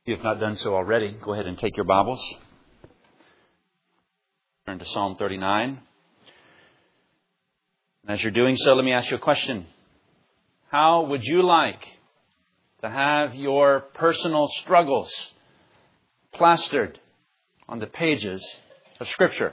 If you have not done so already, go ahead and take your Bibles. Turn to Psalm 39. And as you're doing so, let me ask you a question. How would you like to have your personal struggles plastered on the pages of Scripture?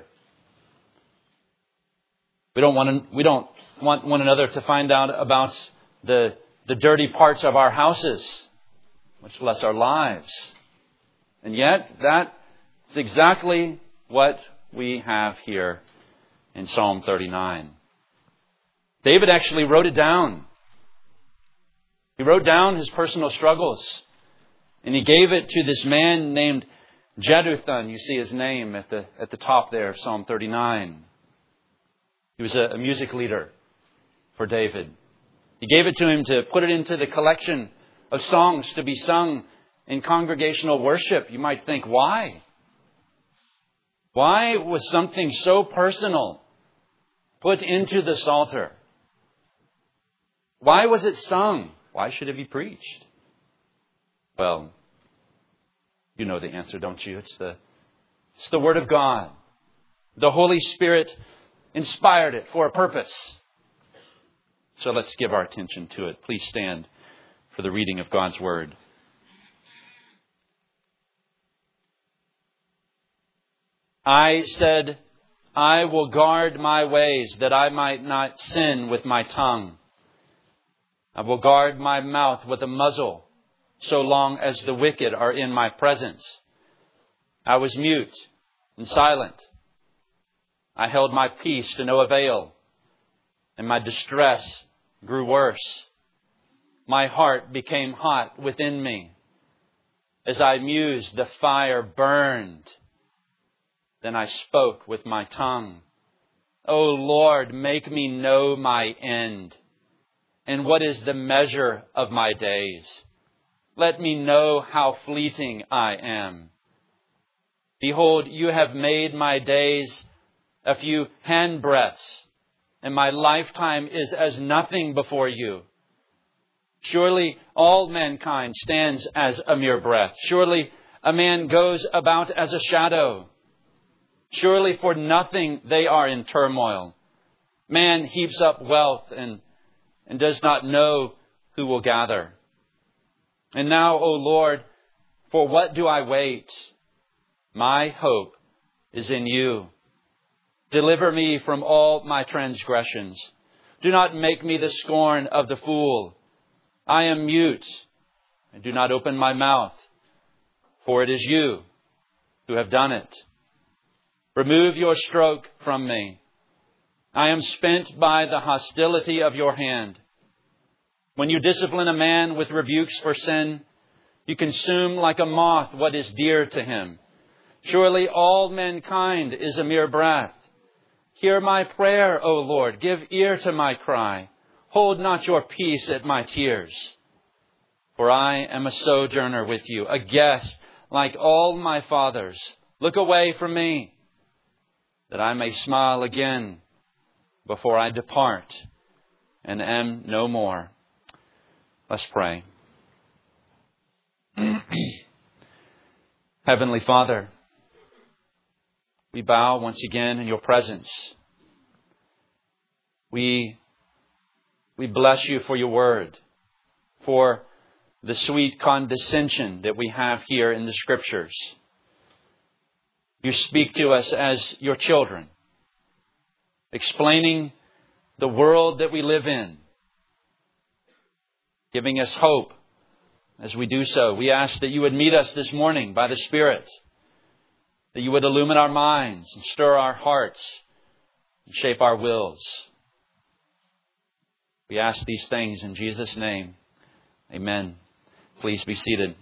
We don't want one another to find out about the dirty parts of our houses, much less our lives. And yet, that's exactly what we have here in Psalm 39. David actually wrote it down. He wrote down his personal struggles. And he gave it to this man named Jeduthun. You see his name at the top there of Psalm 39. He was a music leader for David. He gave it to him to put it into the collection of songs to be sung in congregational worship. You might think, why? Why was something so personal put into the Psalter? Why was it sung? Why should it be preached? Well, you know the answer, don't you? It's the Word of God. The Holy Spirit inspired it for a purpose. So let's give our attention to it. Please stand for the reading of God's Word. I said, I will guard my ways that I might not sin with my tongue. I will guard my mouth with a muzzle so long as the wicked are in my presence. I was mute and silent. I held my peace to no avail, and my distress grew worse. My heart became hot within me. As I mused, the fire burned. Then I spoke with my tongue. O Lord, make me know my end, and what is the measure of my days. Let me know how fleeting I am. Behold, you have made my days a few handbreadths, and my lifetime is as nothing before you. Surely all mankind stands as a mere breath. Surely a man goes about as a shadow. Surely for nothing they are in turmoil. Man heaps up wealth and does not know who will gather. And now, O Lord, for what do I wait? My hope is in you. Deliver me from all my transgressions. Do not make me the scorn of the fool. I am mute and do not open my mouth, for it is you who have done it. Remove your stroke from me. I am spent by the hostility of your hand. When you discipline a man with rebukes for sin, you consume like a moth what is dear to him. Surely all mankind is a mere breath. Hear my prayer, O Lord. Give ear to my cry. Hold not your peace at my tears. For I am a sojourner with you, a guest like all my fathers. Look away from me, that I may smile again before I depart and am no more. Let's pray. Heavenly Father, we bow once again in your presence. We bless you for your word, for the sweet condescension that we have here in the Scriptures. You speak to us as your children, explaining the world that we live in, giving us hope as we do so. We ask that you would meet us this morning by the Spirit, that you would illumine our minds and stir our hearts and shape our wills. We ask these things in Jesus' name. Amen. Please be seated.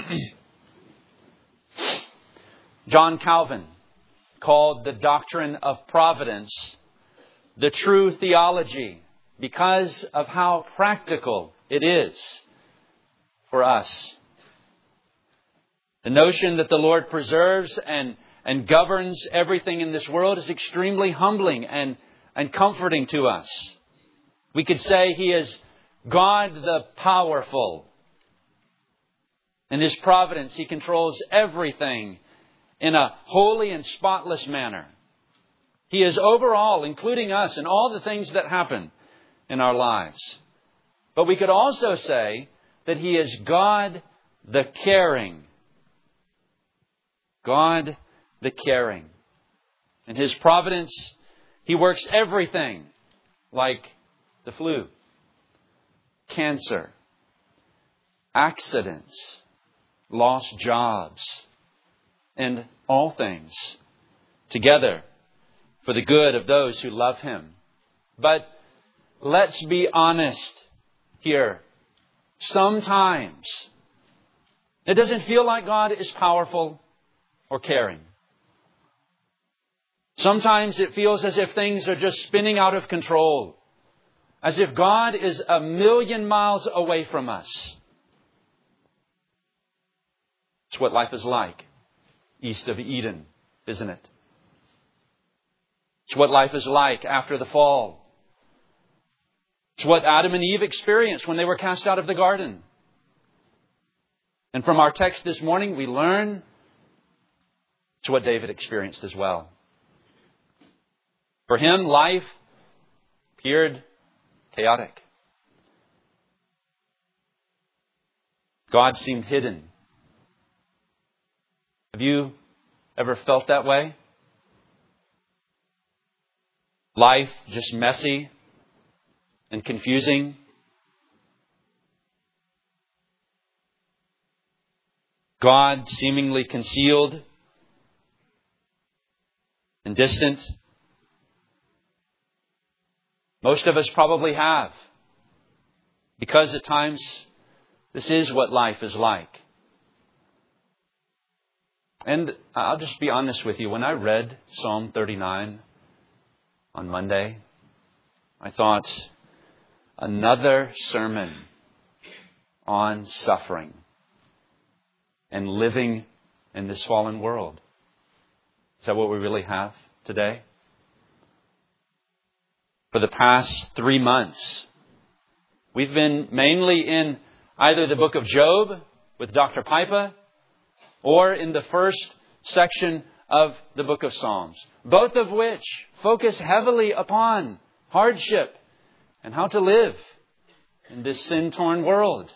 John Calvin called the doctrine of providence the true theology because of how practical it is for us. The notion that the Lord preserves and governs everything in this world is extremely humbling and comforting to us. We could say He is God the powerful. In His providence, He controls everything in a holy and spotless manner. He is over all, including us and all the things that happen in our lives. But we could also say that He is God the caring. God the caring. In His providence, He works everything like the flu, cancer, accidents, lost jobs, and all things together for the good of those who love Him. But let's be honest here. Sometimes it doesn't feel like God is powerful or caring. Sometimes it feels as if things are just spinning out of control, as if God is a million miles away from us. It's what life is like east of Eden, isn't it? It's what life is like after the fall. It's what Adam and Eve experienced when they were cast out of the garden. And from our text this morning, we learn it's what David experienced as well. For him, life appeared chaotic. God seemed hidden. Have you ever felt that way? Life just messy and confusing. God seemingly concealed and distant. Most of us probably have, because at times this is what life is like. And I'll just be honest with you. When I read Psalm 39 on Monday, I thought, another sermon on suffering and living in this fallen world. Is that what we really have today? For the past 3 months, we've been mainly in either the book of Job with Dr. Pipa or in the first section of the book of Psalms, both of which focus heavily upon hardship and how to live in this sin-torn world.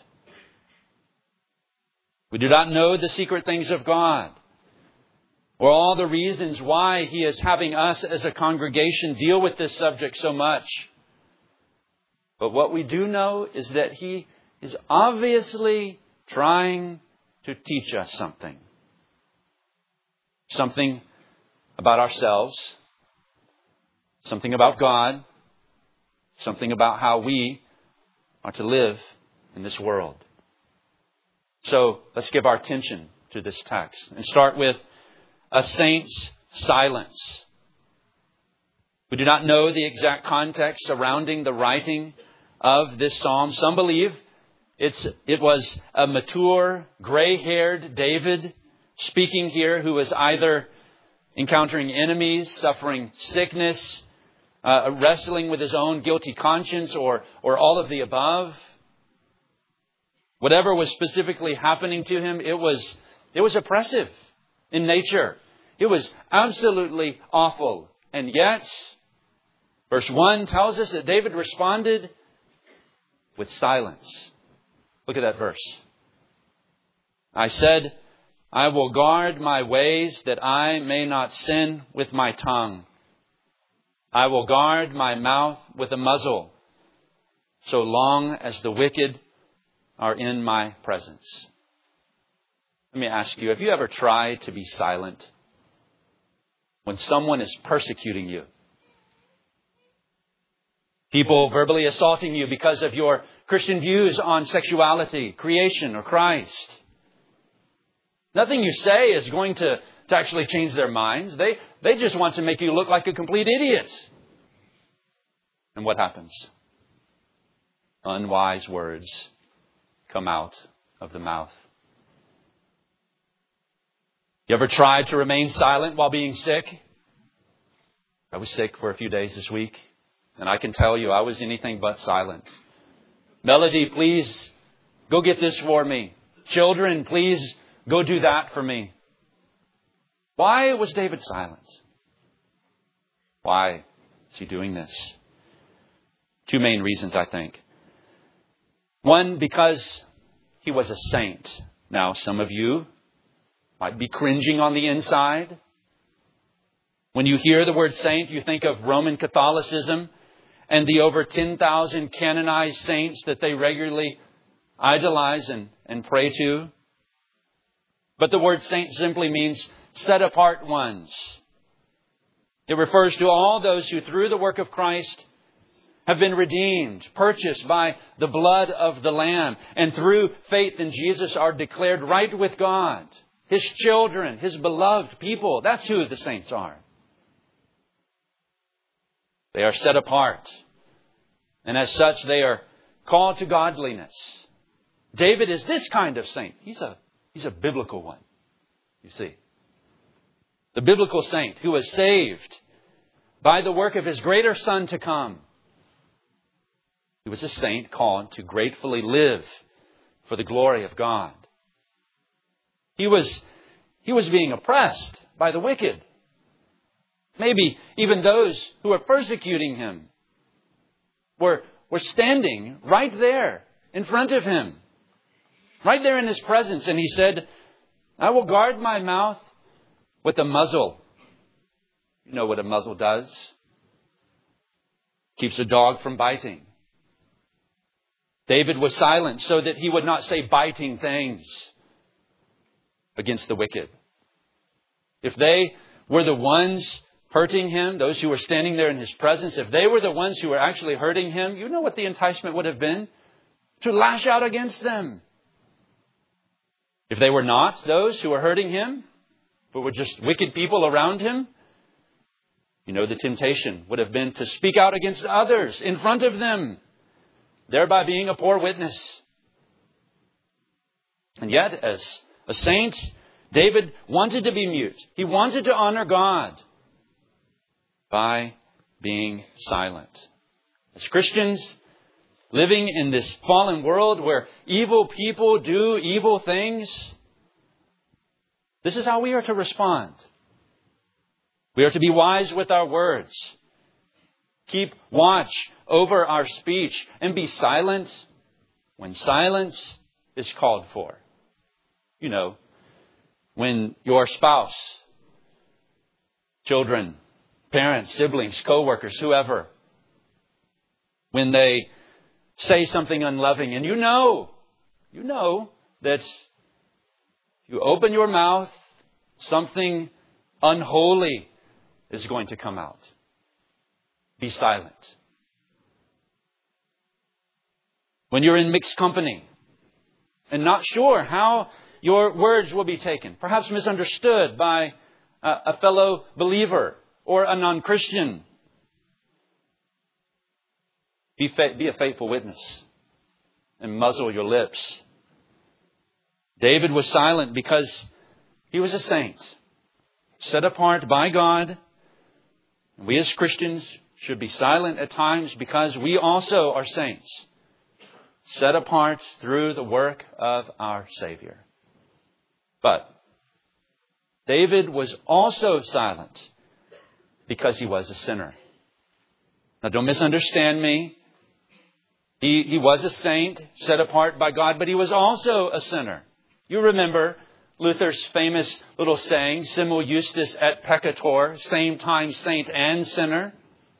We do not know the secret things of God or all the reasons why He is having us as a congregation deal with this subject so much. But what we do know is that He is obviously trying to teach us something. Something about ourselves, something about God, something about how we are to live in this world. So let's give our attention to this text and start with a saint's silence. We do not know the exact context surrounding the writing of this psalm. Some believe it was a mature, gray-haired David speaking here, who was either encountering enemies, suffering sickness, wrestling with his own guilty conscience, or all of the above. Whatever was specifically happening to him, it was oppressive in nature. It was absolutely awful. And yet, verse 1 tells us that David responded with silence. Look at that verse. I said, I will guard my ways that I may not sin with my tongue. I will guard my mouth with a muzzle, so long as the wicked are in my presence. Let me ask you, have you ever tried to be silent when someone is persecuting you? People verbally assaulting you because of your Christian views on sexuality, creation, or Christ. Nothing you say is going to actually change their minds. They just want to make you look like a complete idiot. And what happens? Unwise words come out of the mouth. You ever tried to remain silent while being sick? I was sick for a few days this week, and I can tell you I was anything but silent. Melody, please go get this for me. Children, please go do that for me. Why was David silent? Why is he doing this? Two main reasons, I think. One, because he was a saint. Now, some of you might be cringing on the inside. When you hear the word saint, you think of Roman Catholicism and the over 10,000 canonized saints that they regularly idolize and pray to. But the word saint simply means set apart ones. It refers to all those who through the work of Christ have been redeemed, purchased by the blood of the Lamb, and through faith in Jesus are declared right with God, His children, His beloved people. That's who the saints are. They are set apart. And as such, they are called to godliness. David is this kind of saint. He's a biblical one, you see. The biblical saint who was saved by the work of his greater Son to come. He was a saint called to gratefully live for the glory of God. He was being oppressed by the wicked. Maybe even those who were persecuting him were standing right there in front of him. Right there in his presence. And he said, I will guard my mouth with a muzzle. You know what a muzzle does? Keeps a dog from biting. David was silent so that he would not say biting things against the wicked. If they were the ones hurting him, those who were standing there in his presence, if they were the ones who were actually hurting him, you know what the enticement would have been? To lash out against them. If they were not those who were hurting him, but were just wicked people around him, you know the temptation would have been to speak out against others in front of them, thereby being a poor witness. And yet, as a saint, David wanted to be mute. He wanted to honor God by being silent. As Christians, living in this fallen world where evil people do evil things, this is how we are to respond. We are to be wise with our words. Keep watch over our speech and be silent when silence is called for. You know, when your spouse, children, parents, siblings, co-workers, whoever, when they say something unloving and you know that if you open your mouth, something unholy is going to come out. Be silent. When you're in mixed company and not sure how your words will be taken, perhaps misunderstood by a fellow believer or a non-Christian, be a faithful witness and muzzle your lips. David was silent because he was a saint, set apart by God. And we as Christians should be silent at times because we also are saints, set apart through the work of our Savior. But David was also silent because he was a sinner. Now don't misunderstand me. He was a saint set apart by God, but he was also a sinner. You remember Luther's famous little saying, simul justus et peccator, same time saint and sinner.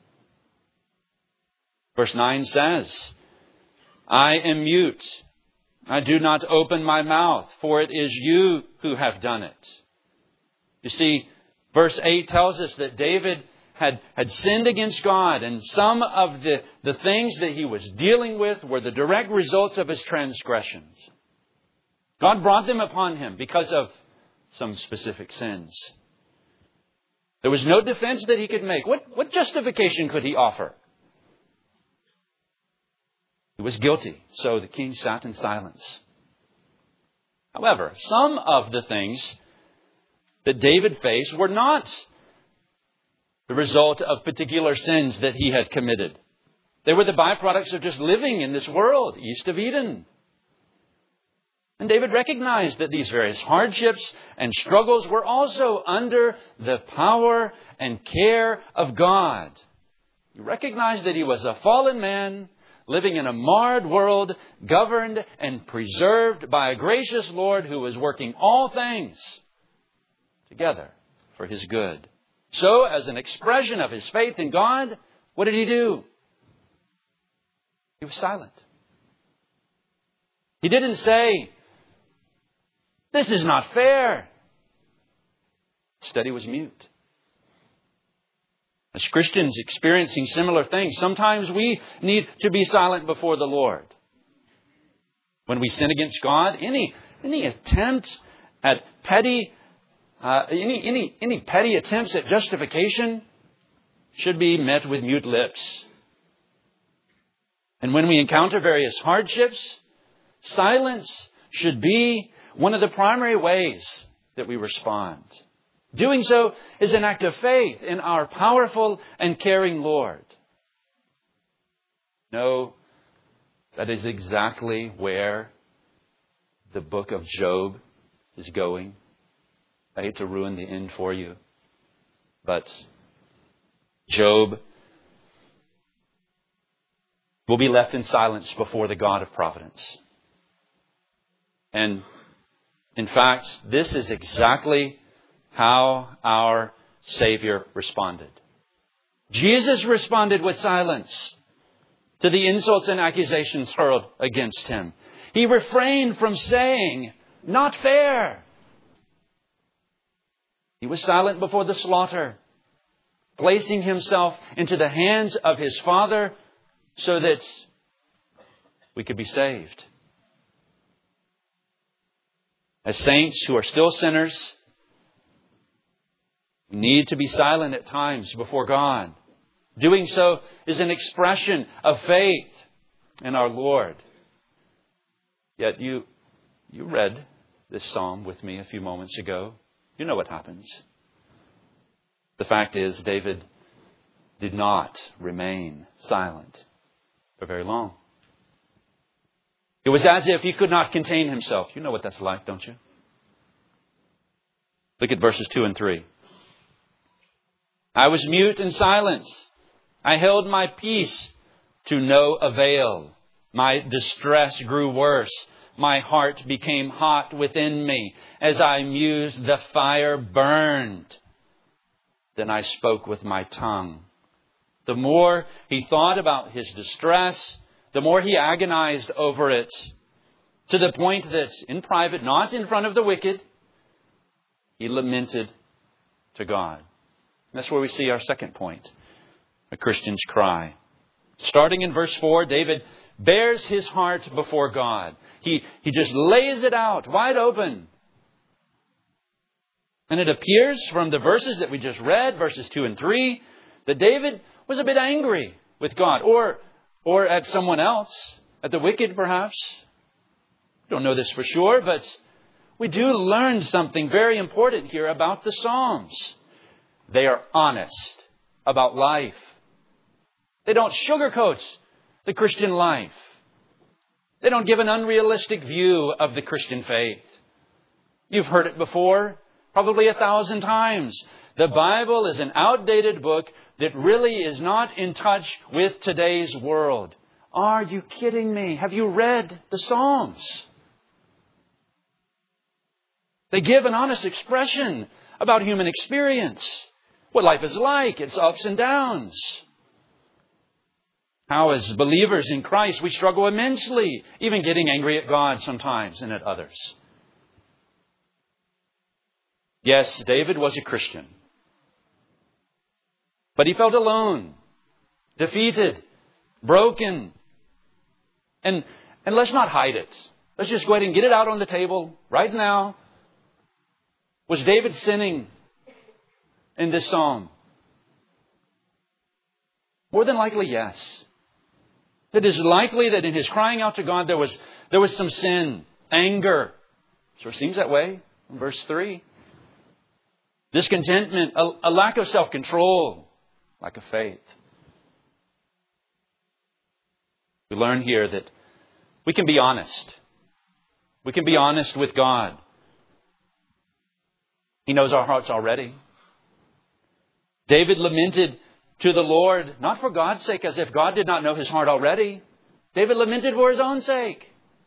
Verse 9 says, I am mute. I do not open my mouth, for it is you who have done it. You see, verse 8 tells us that David had sinned against God, and some of the things that he was dealing with were the direct results of his transgressions. God brought them upon him because of some specific sins. There was no defense that he could make. What justification could he offer? He was guilty, so the king sat in silence. However, some of the things that David faced were not the result of particular sins that he had committed. They were the byproducts of just living in this world, east of Eden. And David recognized that these various hardships and struggles were also under the power and care of God. He recognized that he was a fallen man living in a marred world, governed and preserved by a gracious Lord who was working all things together for his good. So, as an expression of his faith in God, what did he do? He was silent. He didn't say, "This is not fair." Instead, he was mute. As Christians experiencing similar things, sometimes we need to be silent before the Lord. When we sin against God, any attempt at petty attempts at justification should be met with mute lips. And when we encounter various hardships, silence should be one of the primary ways that we respond. Doing so is an act of faith in our powerful and caring Lord. No, that is exactly where the book of Job is going. I hate to ruin the end for you, but Job will be left in silence before the God of providence. And in fact, this is exactly how our Savior responded. Jesus responded with silence to the insults and accusations hurled against him. He refrained from saying, "Not fair." He was silent before the slaughter, placing himself into the hands of his Father so that we could be saved. As saints who are still sinners, we need to be silent at times before God. Doing so is an expression of faith in our Lord. Yet you read this psalm with me a few moments ago. You know what happens. The fact is, David did not remain silent for very long. It was as if he could not contain himself. You know what that's like, don't you? Look at verses 2 and 3. "I was mute and silent. I held my peace to no avail. My distress grew worse. My heart became hot within me. As I mused, the fire burned. Then I spoke with my tongue." The more he thought about his distress, the more he agonized over it, to the point that in private, not in front of the wicked, he lamented to God. That's where we see our second point, a Christian's cry. Starting in verse 4, David bears his heart before God. He just lays it out wide open. And it appears from the verses that we just read, verses 2 and 3, that David was a bit angry with God or at someone else, at the wicked perhaps. We don't know this for sure, but we do learn something very important here about the Psalms. They are honest about life. They don't sugarcoat the Christian life. They don't give an unrealistic view of the Christian faith. You've heard it before, probably 1,000 times. The Bible is an outdated book that really is not in touch with today's world. Are you kidding me? Have you read the Psalms? They give an honest expression about human experience, what life is like, its ups and downs. How as believers in Christ we struggle immensely, even getting angry at God sometimes and at others. Yes, David was a Christian. But he felt alone, defeated, broken. And let's not hide it. Let's just go ahead and get it out on the table right now. Was David sinning in this psalm? More than likely, yes. It is likely that in his crying out to God, there was some sin, anger. Sure seems that way in verse 3. Discontentment, a lack of self-control, lack of faith. We learn here that we can be honest We can be honest with God. He knows our hearts already. David lamented to the Lord, not for God's sake, as if God did not know his heart already. David lamented for his own sake.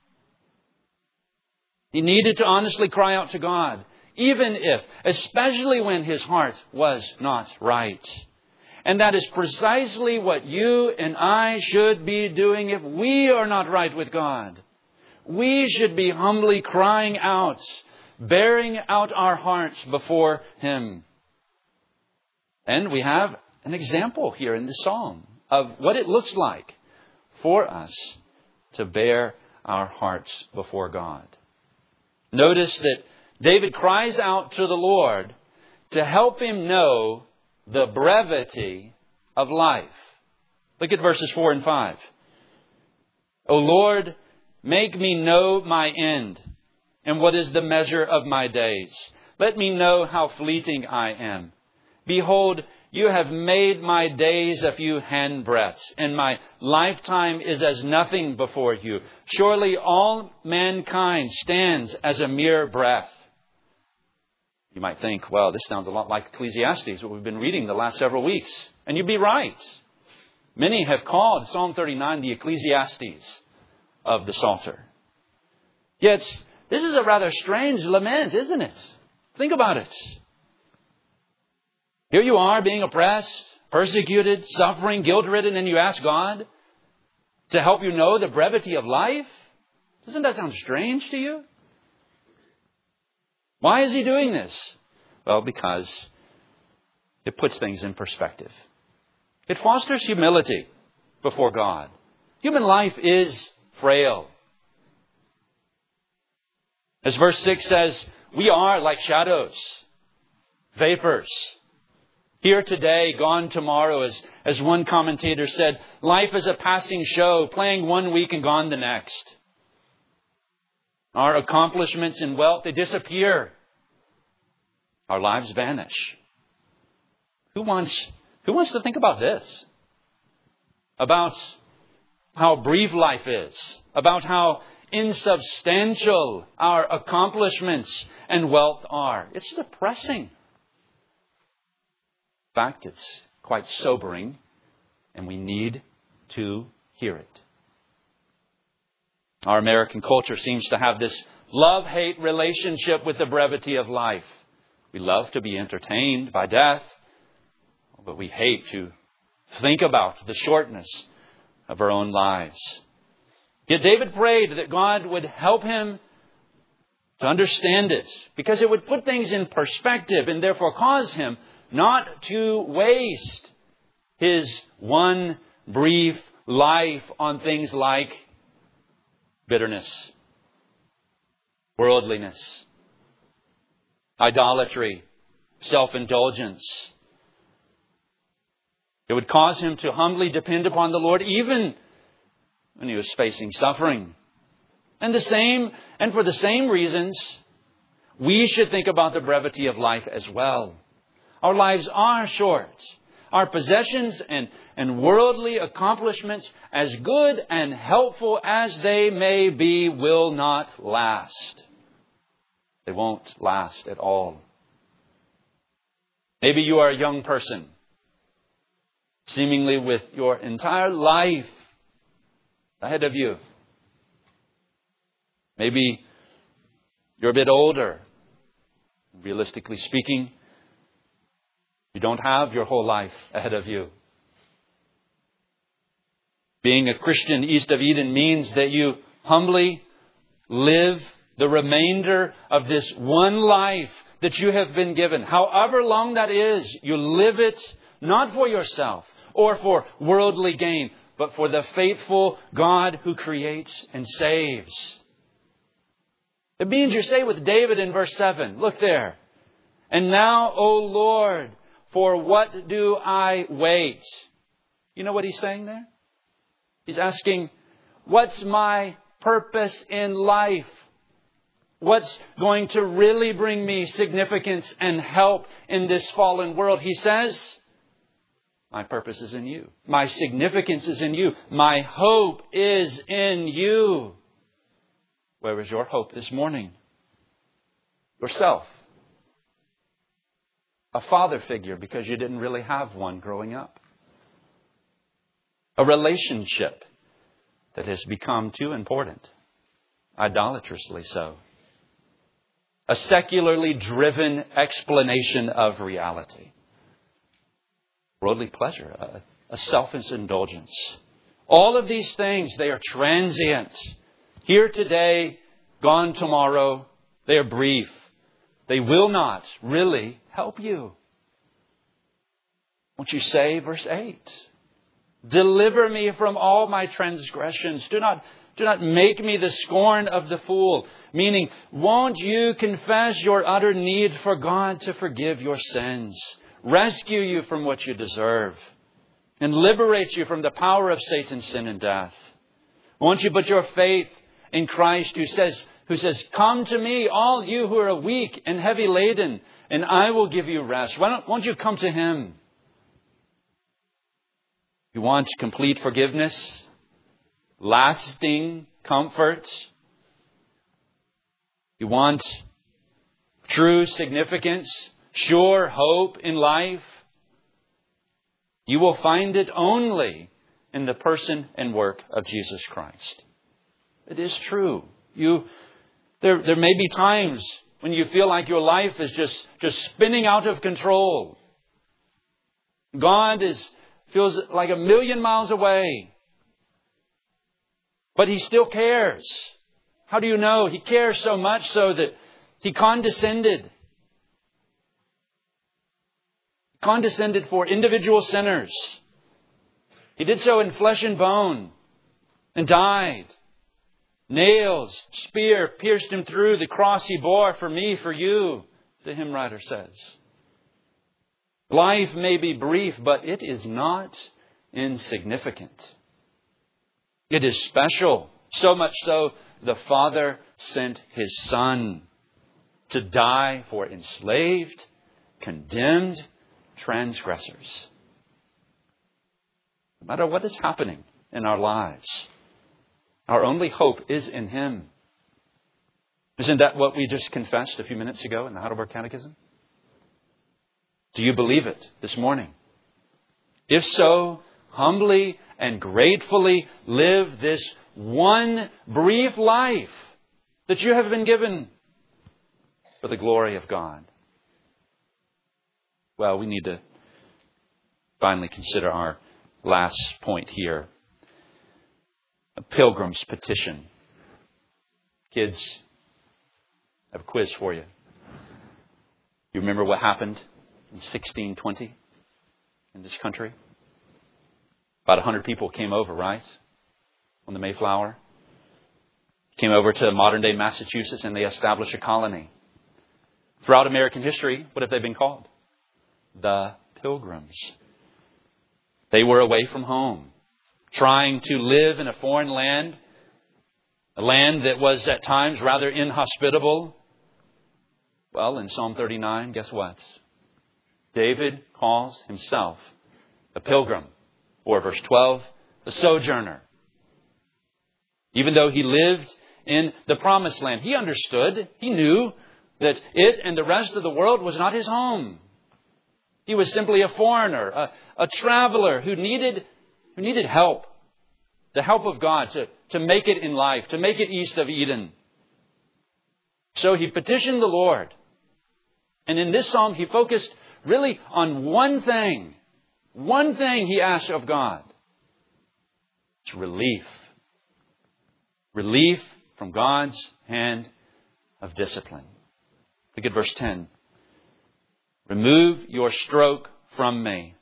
He needed to honestly cry out to God, even if, especially when his heart was not right. And that is precisely what you and I should be doing if we are not right with God. We should be humbly crying out, bearing out our hearts before Him. And we have an example here in the psalm of what it looks like for us to bear our hearts before God. Notice that David cries out to the Lord to help him know the brevity of life. Look at verses 4 and 5. O Lord, make me know my end, and what is the measure of my days. Let me know how fleeting I am. Behold, you have made my days a few handbreadths, and my lifetime is as nothing before you. Surely all mankind stands as a mere breath. You might think, well, this sounds a lot like Ecclesiastes, what we've been reading the last several weeks. And you'd be right. Many have called Psalm 39 the Ecclesiastes of the Psalter. Yet, this is a rather strange lament, isn't it? Think about it. Here you are being oppressed, persecuted, suffering, guilt-ridden, and you ask God to help you know the brevity of life? Doesn't that sound strange to you? Why is He doing this? Well, because it puts things in perspective. It fosters humility before God. Human life is frail. As verse 6 says, we are like shadows, vapors. Here today, gone tomorrow, as one commentator said, life is a passing show, playing one week and gone the next. Our accomplishments and wealth, they disappear. Our lives vanish. Who wants to think about this? About how brief life is. About how insubstantial our accomplishments and wealth are. It's depressing. In fact, it's quite sobering, and we need to hear it. Our American culture seems to have this love-hate relationship with the brevity of life. We love to be entertained by death, but we hate to think about the shortness of our own lives. Yet David prayed that God would help him to understand it, because it would put things in perspective and therefore cause him not to waste his one brief life on things like bitterness, worldliness, idolatry, self-indulgence. It would cause him to humbly depend upon the Lord even when he was facing suffering. And for the same reasons, we should think about the brevity of life as well. Our lives are short. Our possessions and worldly accomplishments, as good and helpful as they may be, will not last. They won't last at all. Maybe you are a young person, seemingly with your entire life ahead of you. Maybe you're a bit older. Realistically speaking, you don't have your whole life ahead of you. Being a Christian east of Eden means that you humbly live the remainder of this one life that you have been given. However long that is, you live it not for yourself or for worldly gain, but for the faithful God who creates and saves. It means you say with David in verse 7, look there. And now, O Lord, for what do I wait? You know what he's saying there? He's asking, what's my purpose in life? What's going to really bring me significance and help in this fallen world? He says, my purpose is in you. My significance is in you. My hope is in you. Where is your hope this morning? Yourself. A father figure because you didn't really have one growing up. A relationship that has become too important, idolatrously so. A secularly driven explanation of reality. Worldly pleasure, a selfish indulgence. All of these things, they are transient. Here today, gone tomorrow. They are brief. They will not really help you. Won't you say, verse 8, deliver me from all my transgressions. Do not make me the scorn of the fool. Meaning, won't you confess your utter need for God to forgive your sins, rescue you from what you deserve, and liberate you from the power of Satan, sin, and death? Won't you put your faith in Christ who says, come to me, all you who are weak and heavy laden, and I will give you rest. Won't you come to Him? You want complete forgiveness, lasting comfort. You want true significance, sure hope in life. You will find it only in the person and work of Jesus Christ. It is true. There may be times when you feel like your life is just spinning out of control. God feels like 1,000,000 miles away. But He still cares. How do you know? He cares so much so that He condescended. Condescended for individual sinners. He did so in flesh and bone and died. Nails, spear pierced Him through. The cross He bore for me, for you, the hymn writer says. Life may be brief, but it is not insignificant. It is special. So much so, the Father sent His Son to die for enslaved, condemned transgressors. No matter what is happening in our lives, our only hope is in Him. Isn't that what we just confessed a few minutes ago in the Heidelberg Catechism? Do you believe it this morning? If so, humbly and gratefully live this one brief life that you have been given for the glory of God. Well, we need to finally consider our last point here. A pilgrim's petition. Kids, I have a quiz for you. You remember what happened in 1620 in this country? About 100 people came over, right? On the Mayflower. Came over to modern-day Massachusetts and they established a colony. Throughout American history, what have they been called? The Pilgrims. They were away from home, trying to live in a foreign land, a land that was at times rather inhospitable. Well, in Psalm 39, guess what? David calls himself a pilgrim, or verse 12, a sojourner. Even though he lived in the promised land, he understood, he knew that it and the rest of the world was not his home. He was simply a foreigner, a traveler who needed help. The help of God to make it in life, to make it east of Eden. So he petitioned the Lord. And in this psalm, he focused really on one thing. One thing he asked of God. It's relief. Relief from God's hand of discipline. Look at verse 10. Remove your stroke from me.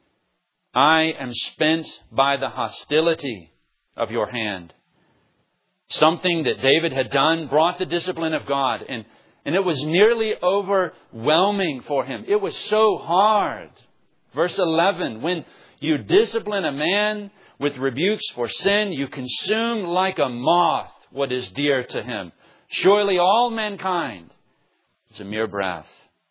I am spent by the hostility of your hand. Something that David had done brought the discipline of God. And it was nearly overwhelming for him. It was so hard. Verse 11, when you discipline a man with rebukes for sin, you consume like a moth what is dear to him. Surely all mankind is a mere breath.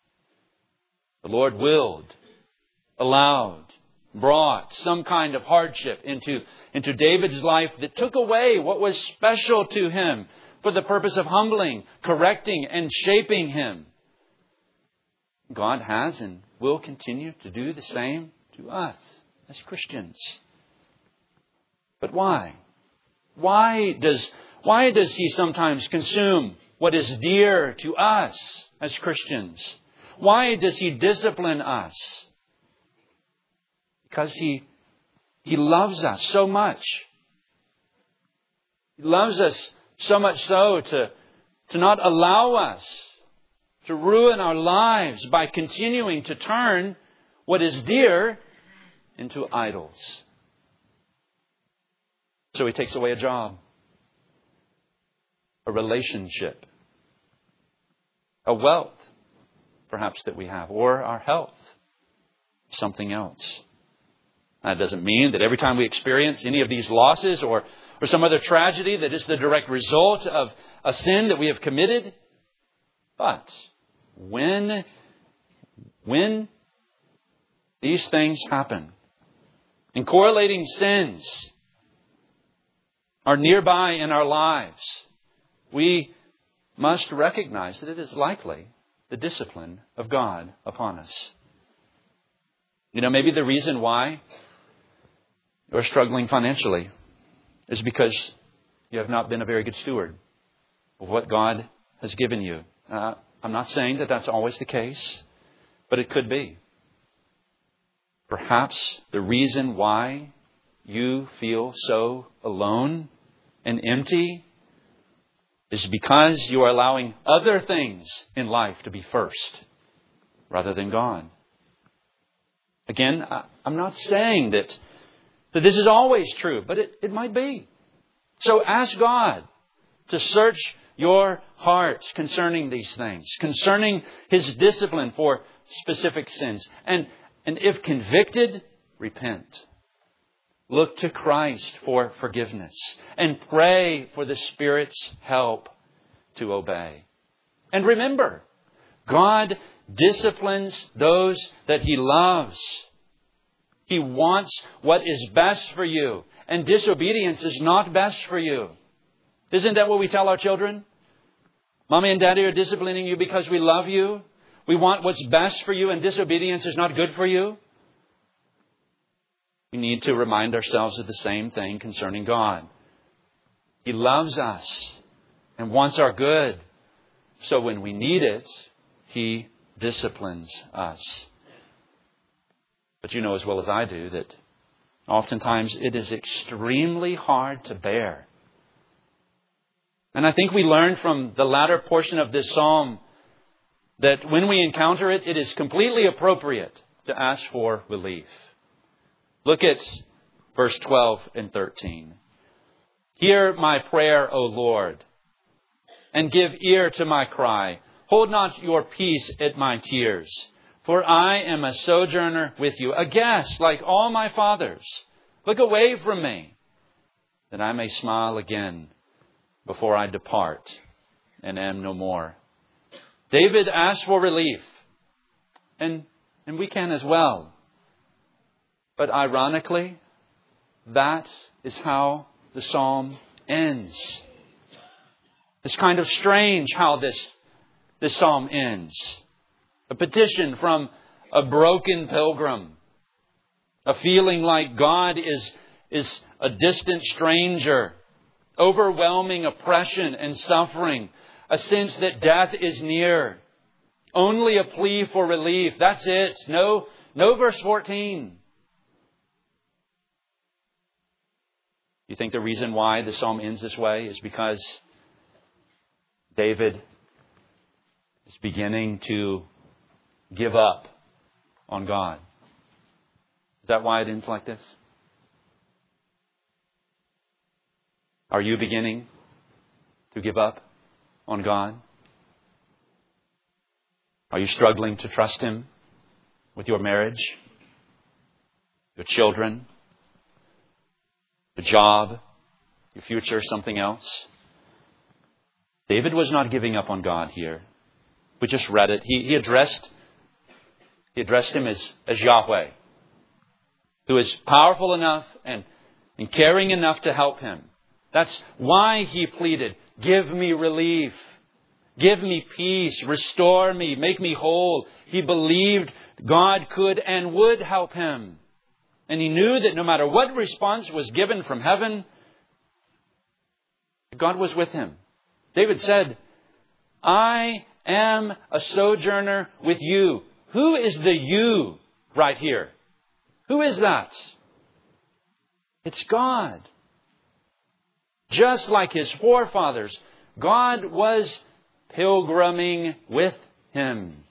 The Lord willed, allowed, brought some kind of hardship into David's life that took away what was special to him, for the purpose of humbling, correcting, and shaping him. God has and will continue to do the same to us as Christians. But why? Why does he sometimes consume what is dear to us as Christians? Why does he discipline us? Because he loves us so much. He loves us so much so to not allow us to ruin our lives by continuing to turn what is dear into idols. So he takes away a job, a relationship, a wealth, perhaps, that we have, or our health, something else. That doesn't mean that every time we experience any of these losses or some other tragedy that is the direct result of a sin that we have committed. But when these things happen and correlating sins are nearby in our lives, we must recognize that it is likely the discipline of God upon us. Maybe the reason why you're struggling financially is because you have not been a very good steward of what God has given you. I'm not saying that that's always the case, but it could be. Perhaps the reason why you feel so alone and empty is because you are allowing other things in life to be first rather than God. Again, I'm not saying that this is always true, but it might be. So ask God to search your heart concerning these things, concerning His discipline for specific sins. And if convicted, repent. Look to Christ for forgiveness and pray for the Spirit's help to obey. And remember, God disciplines those that He loves. He wants what is best for you. And disobedience is not best for you. Isn't that what we tell our children? Mommy and Daddy are disciplining you because we love you. We want what's best for you, and disobedience is not good for you. We need to remind ourselves of the same thing concerning God. He loves us and wants our good. So when we need it, He disciplines us. But you know as well as I do that oftentimes it is extremely hard to bear. And I think we learn from the latter portion of this psalm that when we encounter it, it is completely appropriate to ask for relief. Look at verse 12 and 13. Hear my prayer, O Lord, and give ear to my cry. Hold not your peace at my tears. For I am a sojourner with you, a guest like all my fathers. Look away from me, that I may smile again before I depart and am no more. David asked for relief, and we can as well. But ironically, that is how the psalm ends. It's kind of strange how this psalm ends. A petition from a broken pilgrim. A feeling like God is a distant stranger. Overwhelming oppression and suffering. A sense that death is near. Only a plea for relief. That's it. No verse 14. You think the reason why the psalm ends this way is because David is beginning to give up on God? Is that why it ends like this? Are you beginning to give up on God? Are you struggling to trust Him with your marriage, your children, your job, your future, something else? David was not giving up on God here. We just read it. He addressed Him as Yahweh, who is powerful enough and caring enough to help him. That's why he pleaded, give me relief. Give me peace. Restore me. Make me whole. He believed God could and would help him. And he knew that no matter what response was given from heaven, God was with him. David said, I am a sojourner with you. Who is the you right here? Who is that? It's God. Just like his forefathers, God was pilgriming with him.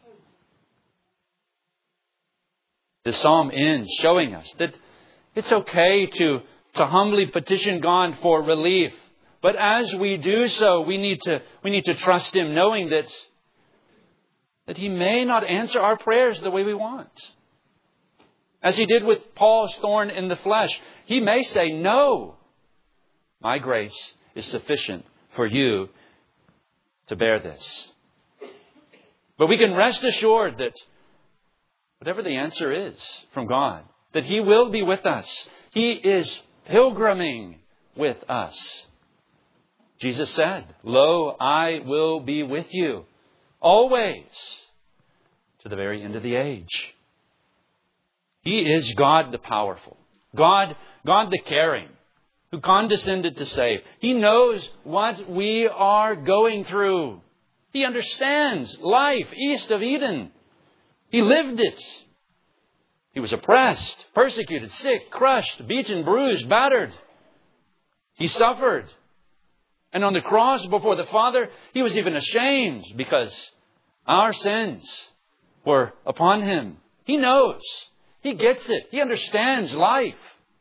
The psalm ends showing us that it's okay to humbly petition God for relief. But as we do so, we need to trust Him, knowing that He may not answer our prayers the way we want. As He did with Paul's thorn in the flesh, He may say, no, my grace is sufficient for you to bear this. But we can rest assured that whatever the answer is from God, that He will be with us. He is pilgriming with us. Jesus said, lo, I will be with you always to the very end of the age. He is God the powerful, God the caring, who condescended to save. He knows what we are going through. He understands life east of Eden. He lived it. He was oppressed, persecuted, sick, crushed, beaten, bruised, battered. He suffered. And on the cross before the Father, He was even ashamed because our sins were upon Him. He knows. He gets it. He understands life.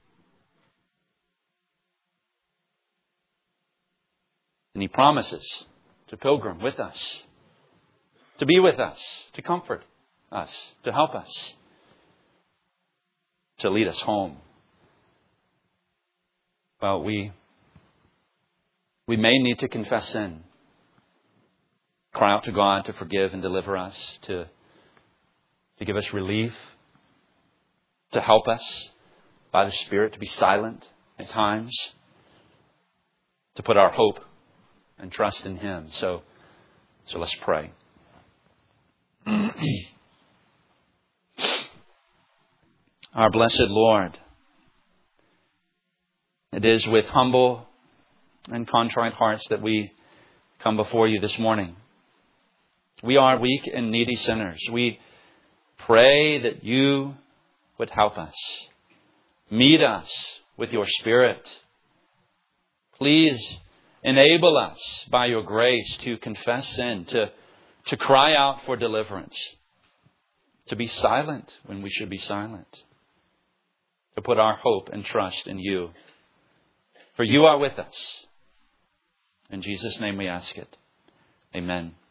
And He promises to pilgrim with us, to be with us, to comfort us, to help us, to lead us home. Well, we may need to confess sin, cry out to God to forgive and deliver us, to give us relief, to help us by the Spirit to be silent at times, to put our hope and trust in Him. So let's pray. Our blessed Lord, it is with humble and contrite hearts that we come before You this morning. We are weak and needy sinners. We pray that You would help us. Meet us with Your Spirit. Please enable us by Your grace to confess sin, to cry out for deliverance, to be silent when we should be silent, to put our hope and trust in You. For You are with us. In Jesus' name we ask it. Amen.